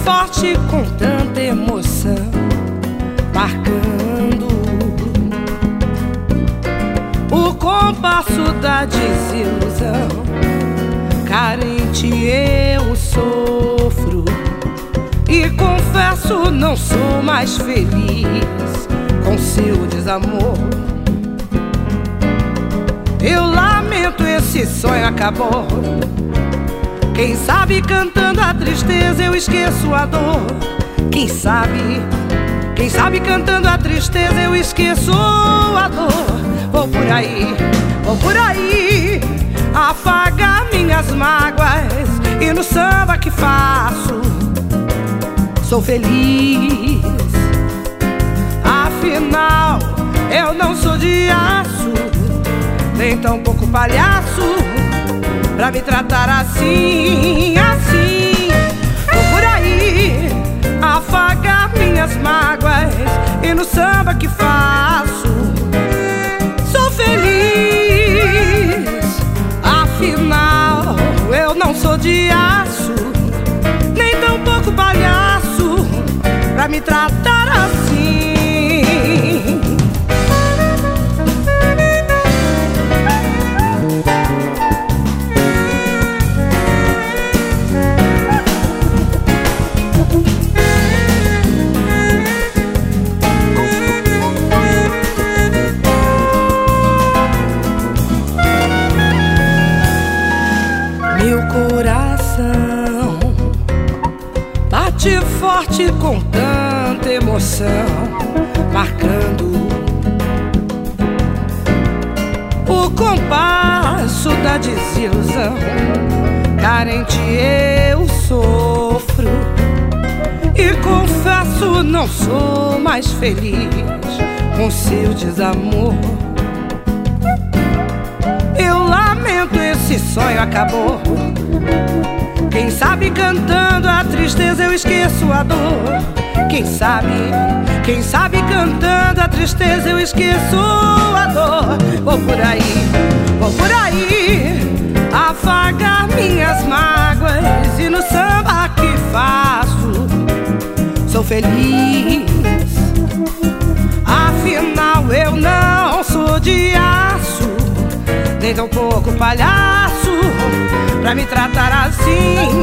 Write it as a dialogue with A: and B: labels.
A: forte com tanta emoção, marcando o compasso da desilusão. Carente eu sofro e confesso não sou mais feliz com seu desamor. Eu lamento, esse sonho acabou. Quem sabe cantando a tristeza eu esqueço a dor. Quem sabe cantando a tristeza eu esqueço a dor. Vou por aí, afagar minhas mágoas, e no samba que faço sou feliz. Afinal, eu não sou de aço, nem tão pouco palhaço pra me tratar assim, assim. Vou por aí, afagar minhas mágoas, e no samba que faço sou feliz. Afinal, eu não sou de aço, nem tão pouco palhaço pra me tratar assim. Meu coração bate forte com tanta emoção, marcando o compasso da desilusão. Carente eu sofro e confesso não sou mais feliz com seu desamor. Eu lamento, esse sonho acabou. Quem sabe cantando a tristeza eu esqueço a dor. Quem sabe cantando a tristeza eu esqueço a dor. Vou por aí, afagar minhas mágoas, e no samba que faço sou feliz. Afinal, eu não sou de aço, nem tão pouco palhaço pra me tratar assim,